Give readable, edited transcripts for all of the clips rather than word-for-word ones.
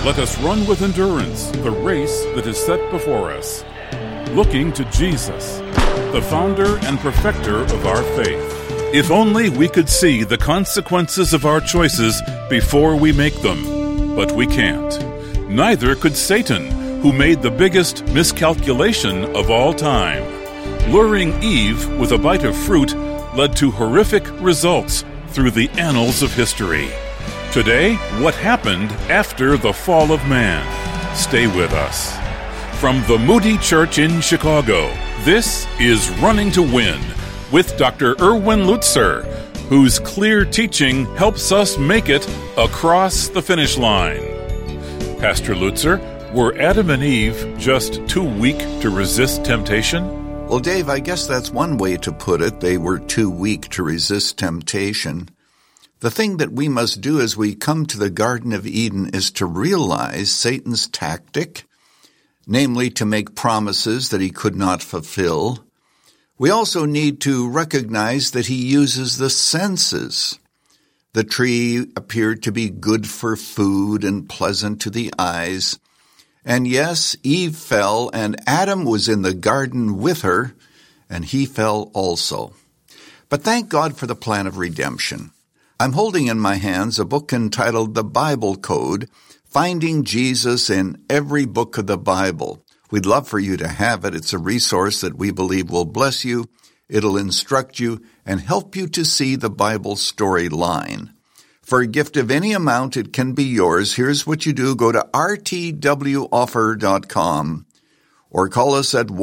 Let us run with endurance the race that is set before us, looking to Jesus, the founder and perfecter of our faith. If only we could see the consequences of our choices before we make them, but we can't. Neither could Satan, who made the biggest miscalculation of all time. Luring Eve with a bite of fruit led to horrific results through the annals of history. Today, what happened after the fall of man? Stay with us. From the Moody Church in Chicago, this is Running to Win with Dr. Erwin Lutzer, whose clear teaching helps us make it across the finish line. Pastor Lutzer, were Adam and Eve just too weak to resist temptation? Well, Dave, I guess that's one way to put it. They were too weak to resist temptation. The thing that we must do as we come to the Garden of Eden is to realize Satan's tactic, namely to make promises that he could not fulfill. We also need to recognize that he uses the senses. The tree appeared to be good for food and pleasant to the eyes. And yes, Eve fell, and Adam was in the garden with her, and he fell also. But thank God for the plan of redemption. I'm holding in my hands a book entitled The Bible Code, Finding Jesus in Every Book of the Bible. We'd love for you to have it. It's a resource that we believe will bless you. It'll instruct you and help you to see the Bible storyline. For a gift of any amount, it can be yours. Here's what you do. Go to rtwoffer.com or call us at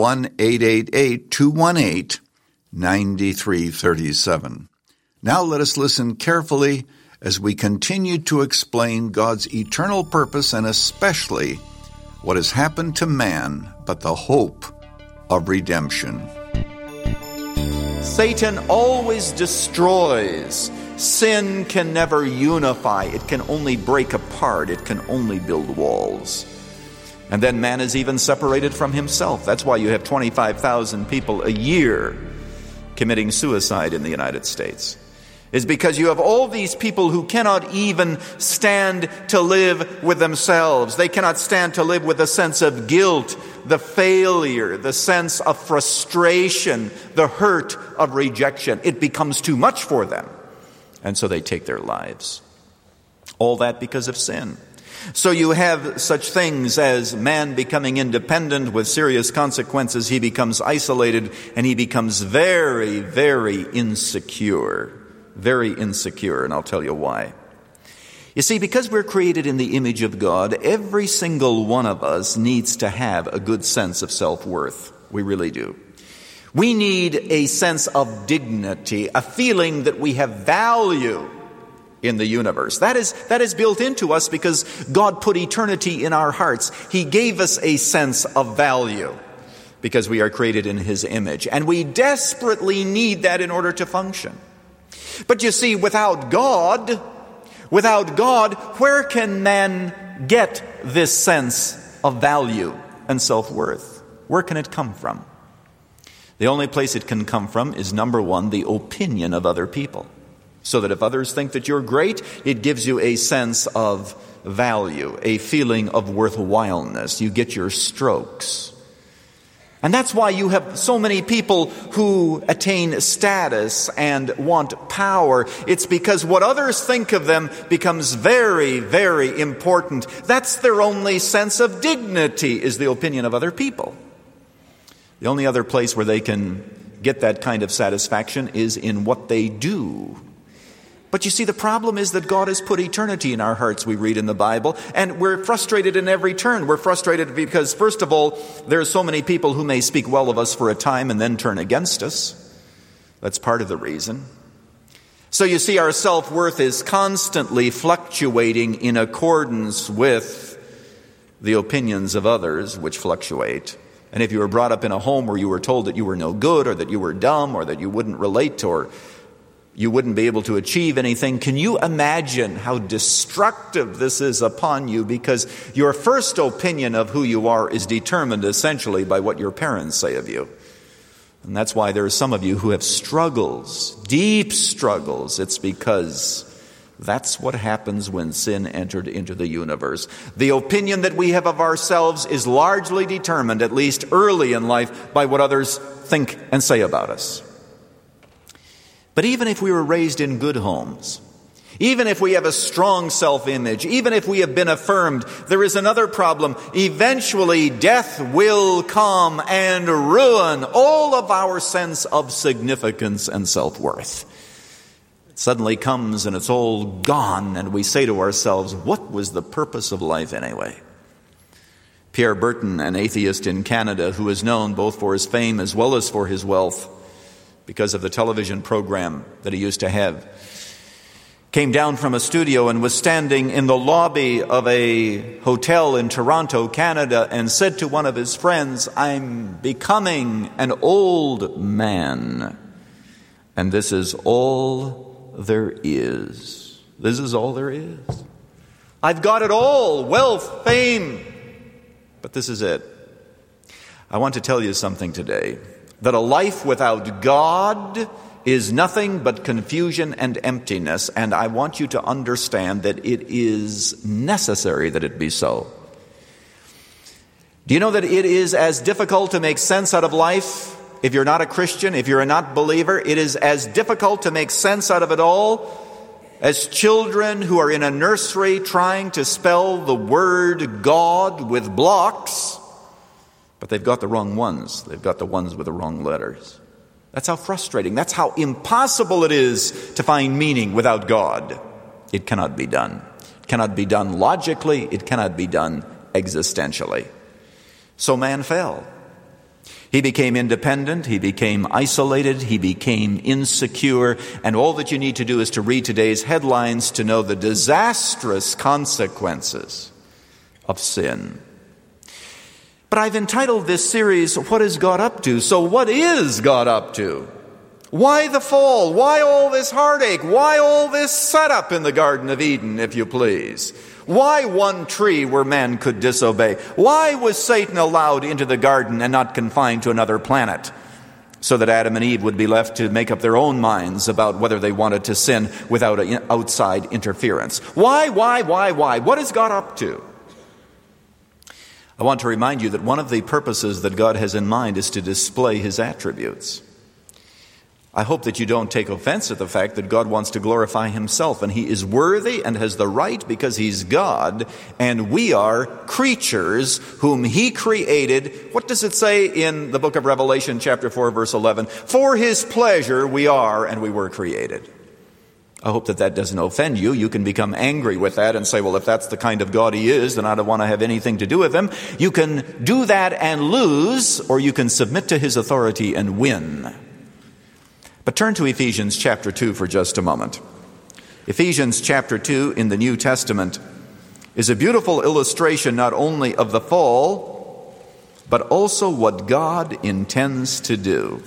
1-888-218-9337. Now let us listen carefully as we continue to explain God's eternal purpose and especially what has happened to man, but the hope of redemption. Satan always destroys. Sin can never unify. It can only break apart. It can only build walls. And then man is even separated from himself. That's why you have 25,000 people a year committing suicide in the United States. Is because you have all these people who cannot even stand to live with themselves. They cannot stand to live with a sense of guilt, the failure, the sense of frustration, the hurt of rejection. It becomes too much for them. And so they take their lives. All that because of sin. So you have such things as man becoming independent with serious consequences. He becomes isolated and he becomes very, very insecure. Very insecure, and I'll tell you why. You see, because we're created in the image of God, every single one of us needs to have a good sense of self-worth. We really do. We need a sense of dignity, a feeling that we have value in the universe. That is built into us because God put eternity in our hearts. He gave us a sense of value because we are created in His image, and we desperately need that in order to function. But you see, without God, where can man get this sense of value and self-worth? Where can it come from? The only place it can come from is, number one, the opinion of other people. So that if others think that you're great, it gives you a sense of value, a feeling of worthwhileness. You get your strokes. And that's why you have so many people who attain status and want power. It's because what others think of them becomes very, very important. That's their only sense of dignity, is the opinion of other people. The only other place where they can get that kind of satisfaction is in what they do. But you see, the problem is that God has put eternity in our hearts, we read in the Bible, and we're frustrated in every turn. We're frustrated because, first of all, there are so many people who may speak well of us for a time and then turn against us. That's part of the reason. So you see, our self-worth is constantly fluctuating in accordance with the opinions of others, which fluctuate. And if you were brought up in a home where you were told that you were no good, or that you were dumb, or that you wouldn't relate, or you wouldn't be able to achieve anything, can you imagine how destructive this is upon you? Because your first opinion of who you are is determined essentially by what your parents say of you. And that's why there are some of you who have struggles, deep struggles. It's because That's what happens when sin entered into the universe. The opinion that we have of ourselves is largely determined, at least early in life, by what others think and say about us. But even if we were raised in good homes, even if we have a strong self-image, even if we have been affirmed, there is another problem. Eventually, death will come and ruin all of our sense of significance and self-worth. It suddenly comes and it's all gone, and we say to ourselves, what was the purpose of life anyway? Pierre Berton, an atheist in Canada who is known both for his fame as well as for his wealth because of the television program that he used to have, came down from a studio and was standing in the lobby of a hotel in Toronto, Canada, and said to one of his friends, "I'm becoming an old man, and this is all there is. This is all there is. I've got it all, wealth, fame, but this is it." I want to tell you something today, that a life without God is nothing but confusion and emptiness, and I want you to understand that it is necessary that it be so. Do you know that it is as difficult to make sense out of life if you're not a Christian, if you're a not believer? It is as difficult to make sense out of it all as children who are in a nursery trying to spell the word God with blocks, but they've got the wrong ones. They've got the ones with the wrong letters. That's how frustrating, that's how impossible it is to find meaning without God. It cannot be done. It cannot be done logically. It cannot be done existentially. So man fell. He became independent. He became isolated. He became insecure. And all that you need to do is to read today's headlines to know the disastrous consequences of sin. But I've entitled this series, What is God Up To? So what is God up to? Why the fall? Why all this heartache? Why all this setup in the Garden of Eden, if you please? Why one tree where man could disobey? Why was Satan allowed into the garden and not confined to another planet? So that Adam and Eve would be left to make up their own minds about whether they wanted to sin without outside interference. Why? What is God up to? I want to remind you that one of the purposes that God has in mind is to display His attributes. I hope that you don't take offense at the fact that God wants to glorify Himself, and He is worthy and has the right because He's God, and we are creatures whom He created. What does it say in the book of Revelation, chapter 4, verse 11? For His pleasure we are and we were created. I hope that that doesn't offend you. You can become angry with that and say, well, if that's the kind of God He is, then I don't want to have anything to do with Him. You can do that and lose, or you can submit to His authority and win. But turn to Ephesians chapter 2 for just a moment. Ephesians chapter 2 in the New Testament is a beautiful illustration not only of the fall, but also what God intends to do.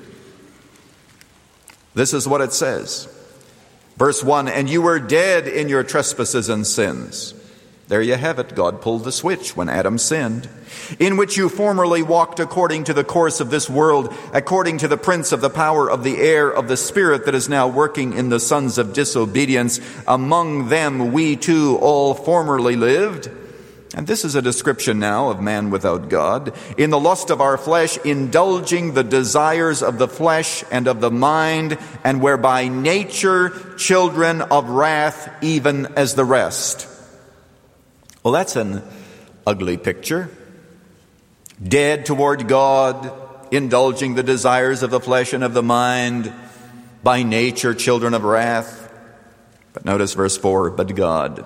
This is what it says. Verse 1, and you were dead in your trespasses and sins. There you have it. God pulled the switch when Adam sinned. In which you formerly walked according to the course of this world, according to the prince of the power of the air, of the spirit that is now working in the sons of disobedience. Among them we too all formerly lived. And this is a description now of man without God. In the lust of our flesh, indulging the desires of the flesh and of the mind, and were by nature children of wrath, even as the rest. Well, that's an ugly picture. Dead toward God, indulging the desires of the flesh and of the mind, by nature children of wrath. But notice verse 4, but God,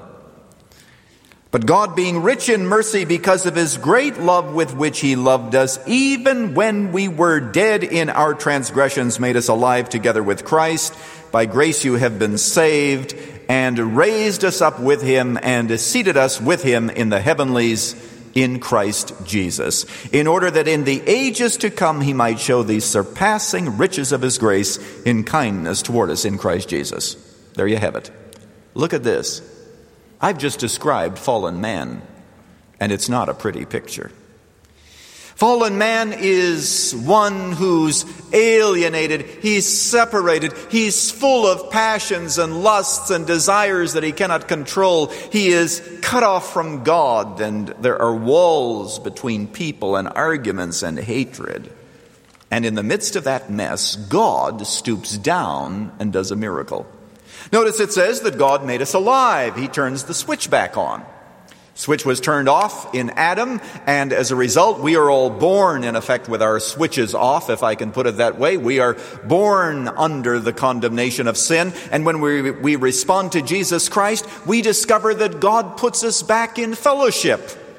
being rich in mercy because of His great love with which He loved us, even when we were dead in our transgressions, made us alive together with Christ. By grace you have been saved, and raised us up with Him, and seated us with Him in the heavenlies in Christ Jesus, in order that in the ages to come He might show the surpassing riches of His grace in kindness toward us in Christ Jesus. There you have it. Look at this. I've just described fallen man, and it's not a pretty picture. Fallen man is one who's alienated, he's separated, he's full of passions and lusts and desires that he cannot control. He is cut off from God, and there are walls between people and arguments and hatred. And in the midst of that mess, God stoops down and does a miracle. Notice it says that God made us alive. He turns the switch back on. Switch was turned off in Adam, and as a result, we are all born, in effect, with our switches off, if I can put it that way. We are born under the condemnation of sin, and when we respond to Jesus Christ, we discover that God puts us back in fellowship.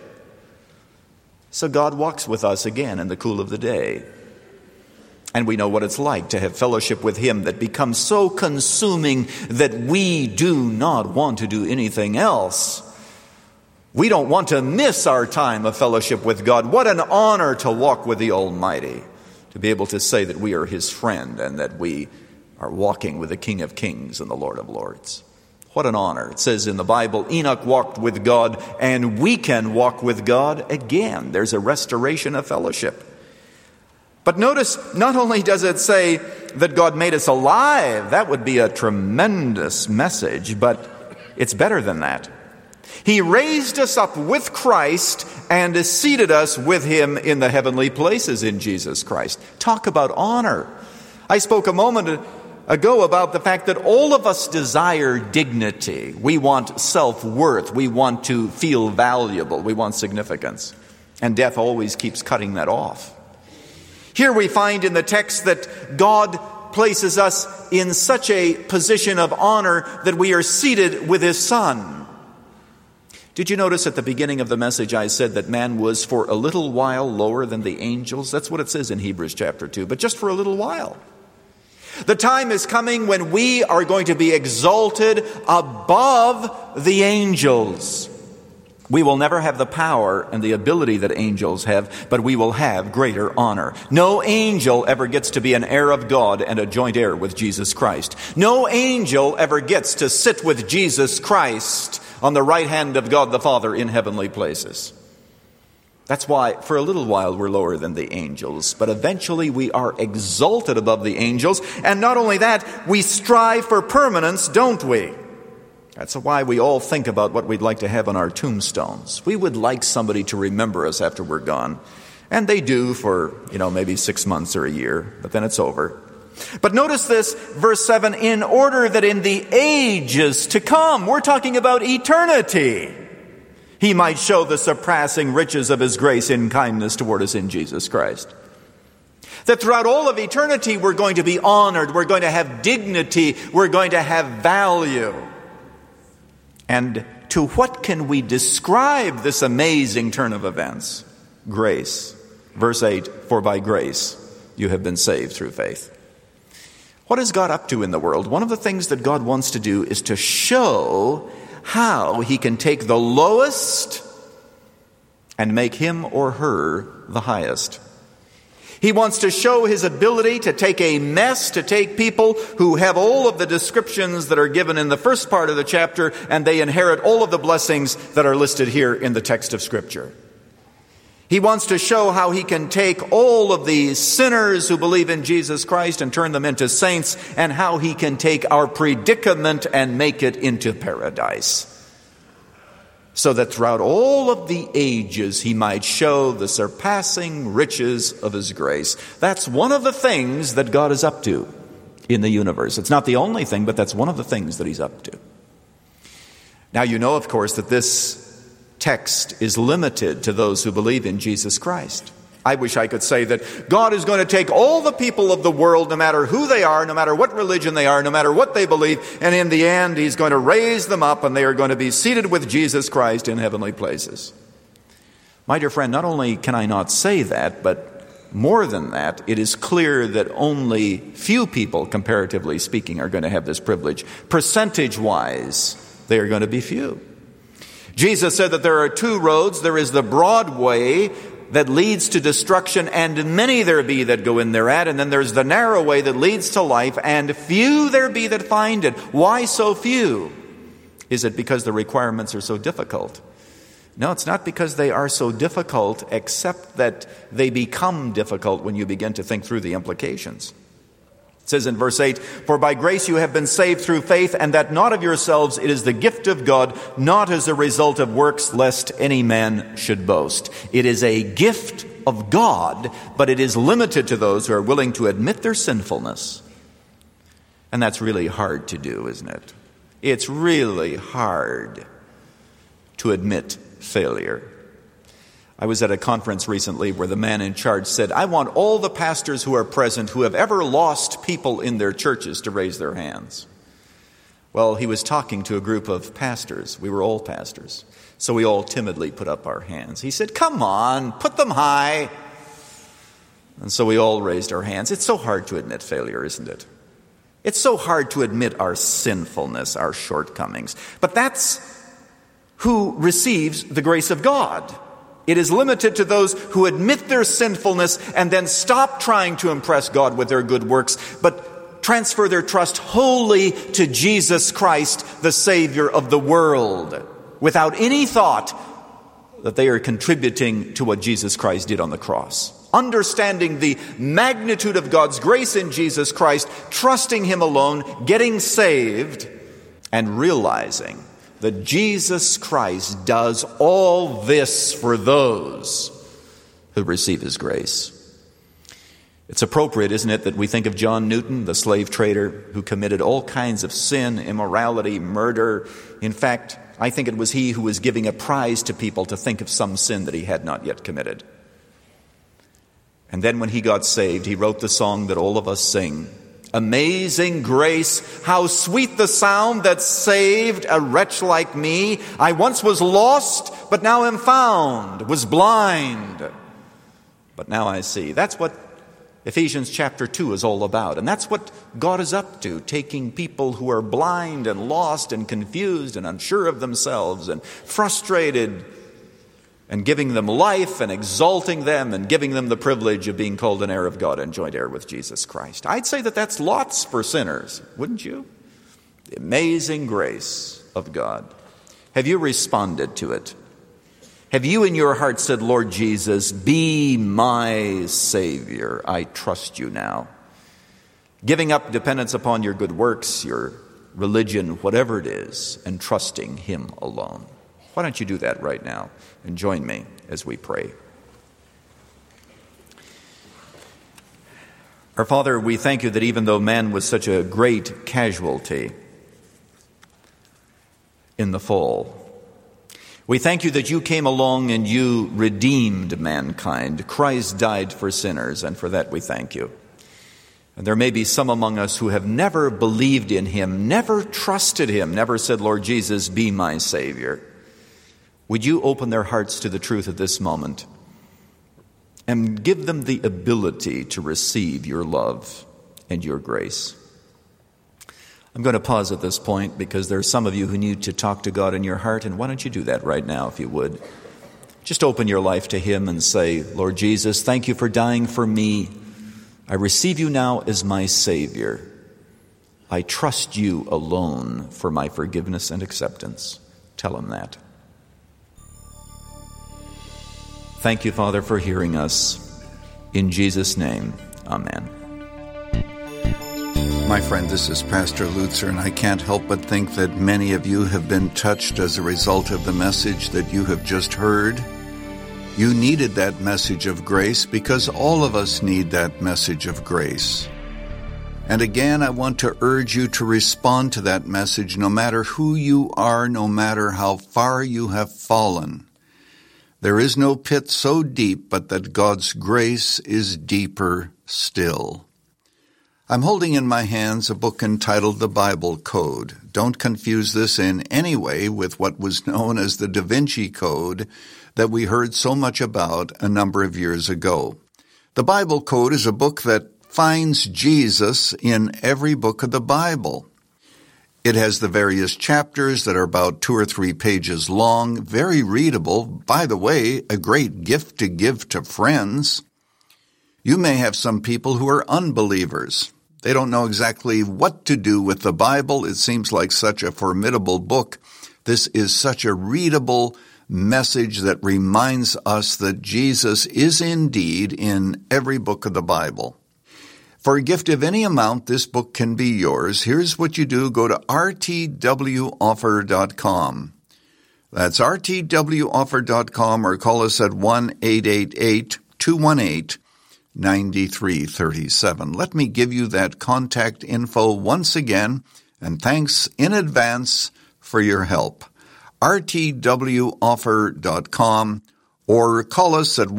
So God walks with us again in the cool of the day. And we know what it's like to have fellowship with Him that becomes so consuming that we do not want to do anything else. We don't want to miss our time of fellowship with God. What an honor to walk with the Almighty, to be able to say that we are His friend and that we are walking with the King of Kings and the Lord of Lords. What an honor. It says in the Bible, Enoch walked with God, and we can walk with God again. There's a restoration of fellowship. But notice, not only does it say that God made us alive, that would be a tremendous message, but it's better than that. He raised us up with Christ and seated us with Him in the heavenly places in Jesus Christ. Talk about honor. I spoke a moment ago about the fact that all of us desire dignity. We want self-worth. We want to feel valuable. We want significance. And death always keeps cutting that off. Here we find in the text that God places us in such a position of honor that we are seated with His Son. Did you notice at the beginning of the message I said that man was for a little while lower than the angels? That's what it says in Hebrews chapter 2, but just for a little while. The time is coming when we are going to be exalted above the angels. We will never have the power and the ability that angels have, but we will have greater honor. No angel ever gets to be an heir of God and a joint heir with Jesus Christ. No angel ever gets to sit with Jesus Christ on the right hand of God the Father in heavenly places. That's why for a little while we're lower than the angels, but eventually we are exalted above the angels. And not only that, we strive for permanence, don't we? That's why we all think about what we'd like to have on our tombstones. We would like somebody to remember us after we're gone. And they do for, maybe 6 months or a year, but then it's over. But notice this, verse 7, in order that in the ages to come, we're talking about eternity, He might show the surpassing riches of His grace in kindness toward us in Jesus Christ. That throughout all of eternity, we're going to be honored, we're going to have dignity, we're going to have value. And to what can we describe this amazing turn of events? Grace. Verse 8, for by grace you have been saved through faith. What is God up to in the world? One of the things that God wants to do is to show how He can take the lowest and make him or her the highest. He wants to show His ability to take a mess, to take people who have all of the descriptions that are given in the first part of the chapter, and they inherit all of the blessings that are listed here in the text of Scripture. He wants to show how He can take all of these sinners who believe in Jesus Christ and turn them into saints, and how He can take our predicament and make it into paradise. So that throughout all of the ages He might show the surpassing riches of His grace. That's one of the things that God is up to in the universe. It's not the only thing, but that's one of the things that He's up to. Now you know, of course, that this text is limited to those who believe in Jesus Christ. I wish I could say that God is going to take all the people of the world, no matter who they are, no matter what religion they are, no matter what they believe, and in the end He's going to raise them up and they are going to be seated with Jesus Christ in heavenly places. My dear friend, not only can I not say that, but more than that, it is clear that only few people, comparatively speaking, are going to have this privilege. Percentage-wise, they are going to be few. Jesus said that there are two roads. There is the broad way that leads to destruction, and many there be that go in thereat. And then there's the narrow way that leads to life, and few there be that find it. Why so few? Is it because the requirements are so difficult? No, it's not because they are so difficult, except that they become difficult when you begin to think through the implications. It says in verse 8, "For by grace you have been saved through faith, and that not of yourselves, it is the gift of God, not as a result of works, lest any man should boast." It is a gift of God, but it is limited to those who are willing to admit their sinfulness. And that's really hard to do, isn't it? It's really hard to admit failure. I was at a conference recently where the man in charge said, "I want all the pastors who are present who have ever lost people in their churches to raise their hands." Well, he was talking to a group of pastors. We were all pastors. So we all timidly put up our hands. He said, "Come on, put them high." And so we all raised our hands. It's so hard to admit failure, isn't it? It's so hard to admit our sinfulness, our shortcomings. But that's who receives the grace of God. It is limited to those who admit their sinfulness and then stop trying to impress God with their good works, but transfer their trust wholly to Jesus Christ, the Savior of the world, without any thought that they are contributing to what Jesus Christ did on the cross. Understanding the magnitude of God's grace in Jesus Christ, trusting Him alone, getting saved, and realizing that Jesus Christ does all this for those who receive His grace. It's appropriate, isn't it, that we think of John Newton, the slave trader who committed all kinds of sin, immorality, murder. In fact, I think it was he who was giving a prize to people to think of some sin that he had not yet committed. And then when he got saved, he wrote the song that all of us sing. "Amazing grace, how sweet the sound that saved a wretch like me. I once was lost, but now am found, was blind, but now I see." That's what Ephesians chapter 2 is all about. And that's what God is up to, taking people who are blind and lost and confused and unsure of themselves and frustrated, and giving them life and exalting them and giving them the privilege of being called an heir of God and joint heir with Jesus Christ. I'd say that that's lots for sinners, wouldn't you? The amazing grace of God. Have you responded to it? Have you in your heart said, "Lord Jesus, be my Savior. I trust you now." Giving up dependence upon your good works, your religion, whatever it is, and trusting Him alone. Why don't you do that right now and join me as we pray. Our Father, we thank you that even though man was such a great casualty in the fall, we thank you that you came along and you redeemed mankind. Christ died for sinners, and for that we thank you. And there may be some among us who have never believed in Him, never trusted Him, never said, "Lord Jesus, be my Savior." Would you open their hearts to the truth at this moment and give them the ability to receive your love and your grace? I'm going to pause at this point because there are some of you who need to talk to God in your heart, and why don't you do that right now if you would? Just open your life to Him and say, "Lord Jesus, thank you for dying for me. I receive you now as my Savior. I trust you alone for my forgiveness and acceptance." Tell Him that. Thank you, Father, for hearing us. In Jesus' name, amen. My friend, this is Pastor Lutzer, and I can't help but think that many of you have been touched as a result of the message that you have just heard. You needed that message of grace because all of us need that message of grace. And again, I want to urge you to respond to that message no matter who you are, no matter how far you have fallen. There is no pit so deep but that God's grace is deeper still. I'm holding in my hands a book entitled The Bible Code. Don't confuse this in any way with what was known as the Da Vinci Code that we heard so much about a number of years ago. The Bible Code is a book that finds Jesus in every book of the Bible. It has the various chapters that are about 2 or 3 pages long, very readable. By the way, a great gift to give to friends. You may have some people who are unbelievers. They don't know exactly what to do with the Bible. It seems like such a formidable book. This is such a readable message that reminds us that Jesus is indeed in every book of the Bible. For a gift of any amount, this book can be yours. Here's what you do. Go to rtwoffer.com. That's rtwoffer.com, or call us at 1-888-218-9337. Let me give you that contact info once again, and thanks in advance for your help. rtwoffer.com, or call us at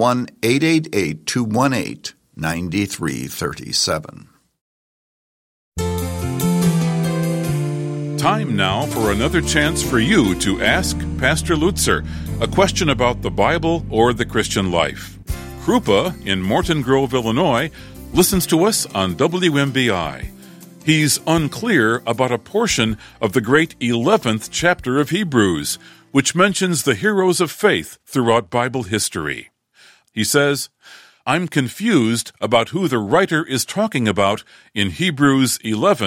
1-888-218-9337. Time now for another chance for you to ask Pastor Lutzer a question about the Bible or the Christian life. Krupa in Morton Grove, Illinois, listens to us on WMBI. He's unclear about a portion of the great 11th chapter of Hebrews, which mentions the heroes of faith throughout Bible history. He says, I'm confused about who the writer is talking about in Hebrews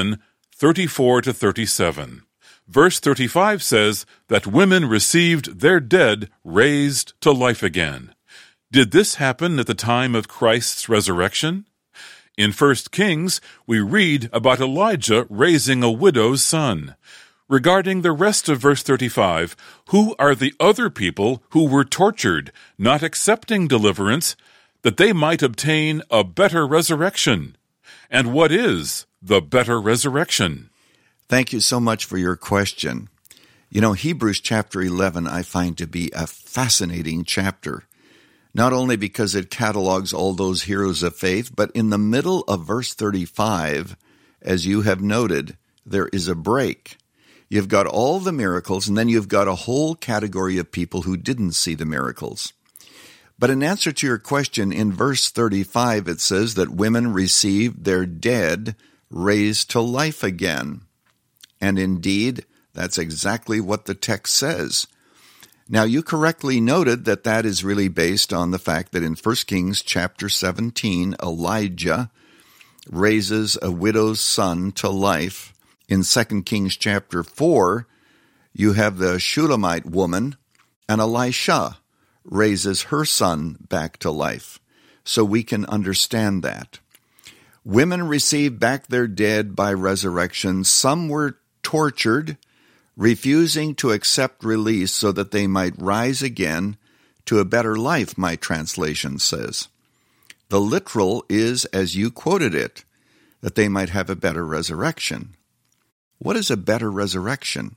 11:34-37. Verse 35 says that women received their dead raised to life again. Did this happen at the time of Christ's resurrection? In 1 Kings, we read about Elijah raising a widow's son. Regarding the rest of verse 35, who are the other people who were tortured, not accepting deliverance, that they might obtain a better resurrection? And what is the better resurrection? Thank you so much for your question. You know, Hebrews chapter 11 I find to be a fascinating chapter, not only because it catalogs all those heroes of faith, but in the middle of verse 35, as you have noted, there is a break. You've got all the miracles, and then you've got a whole category of people who didn't see the miracles. But in answer to your question, in verse 35, it says that women received their dead raised to life again. And indeed, that's exactly what the text says. Now, you correctly noted that that is really based on the fact that in 1 Kings chapter 17, Elijah raises a widow's son to life. In 2 Kings chapter 4, you have the Shulamite woman, and Elisha raises her son back to life. So we can understand that. Women received back their dead by resurrection. Some were tortured, refusing to accept release so that they might rise again to a better life, my translation says. The literal is, as you quoted it, that they might have a better resurrection. What is a better resurrection?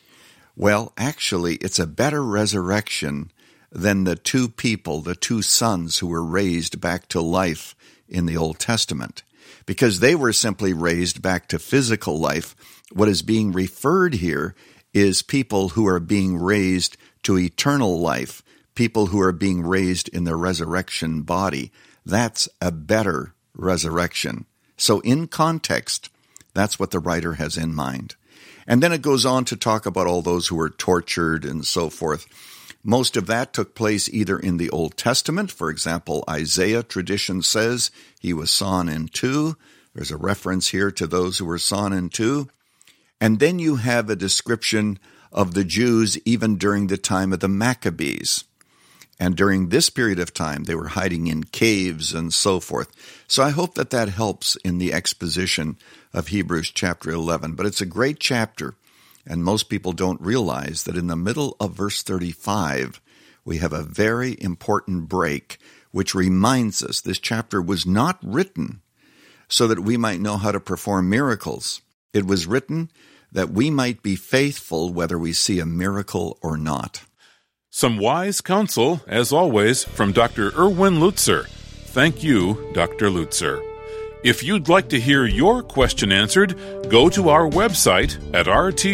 Well, actually, it's a better resurrection than the two people, the two sons who were raised back to life in the Old Testament, because they were simply raised back to physical life. What is being referred here is people who are being raised to eternal life, people who are being raised in the resurrection body. That's a better resurrection. So in context, that's what the writer has in mind. And then it goes on to talk about all those who were tortured and so forth. Most of that took place either in the Old Testament. For example, Isaiah, tradition says he was sawn in two. There's a reference here to those who were sawn in two. And then you have a description of the Jews even during the time of the Maccabees. And during this period of time, they were hiding in caves and so forth. So I hope that that helps in the exposition of Hebrews chapter 11. But it's a great chapter, and most people don't realize that in the middle of verse 35, we have a very important break, which reminds us this chapter was not written so that we might know how to perform miracles. It was written that we might be faithful whether we see a miracle or not. Some wise counsel, as always, from Dr. Erwin Lutzer. Thank you, Dr. Lutzer. If you'd like to hear your question answered, go to our website at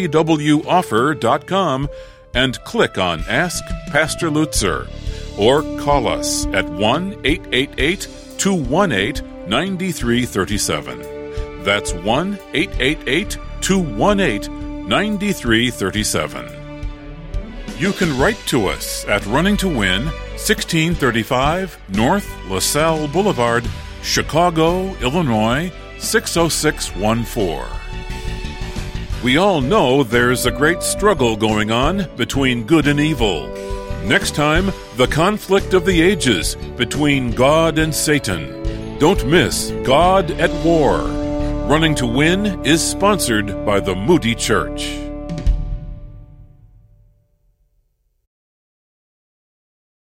rtwoffer.com and click on Ask Pastor Lutzer, or call us at 1-888-218-9337. That's 1-888-218-9337. You can write to us at Running to Win, 1635 North LaSalle Boulevard, Chicago, Illinois, 60614. We all know there's a great struggle going on between good and evil. Next time, the conflict of the ages between God and Satan. Don't miss God at War. Running to Win is sponsored by the Moody Church.